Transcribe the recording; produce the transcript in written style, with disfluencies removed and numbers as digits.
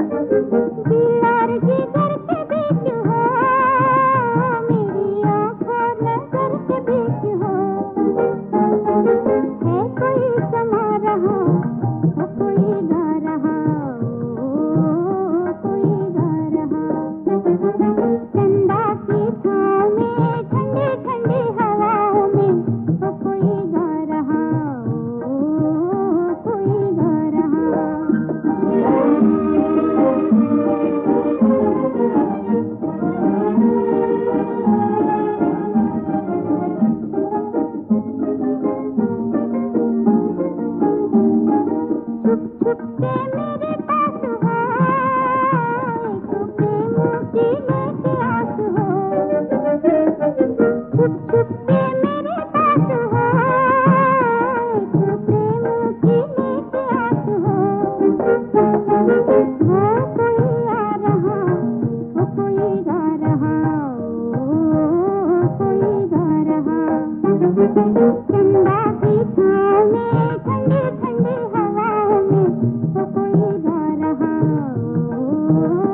दिल और जिगर के बीच हो, मेरी आँख और नजर के बीच हो, है कोई समा रहा, हो कोई गा रहा, ओ कोई गा रहा। चंदा की छाँव में ठंडी ठंडी हवाओं में, हो कोई गा रहा, ओ कोई गा रहा। छुप छुप के मेरे पास हो, एक प्रेम की लेके आस हो। छुप छुप के मेरे पास हो, एक प्रेम की लेके आस हो। वो कोई आ रहा, वो कोई गा रहा, ओ कोई गा रहा। चंदा की छाँव में ठंडी ठंडी हवाओं में, वो कोई गा रहा, ओ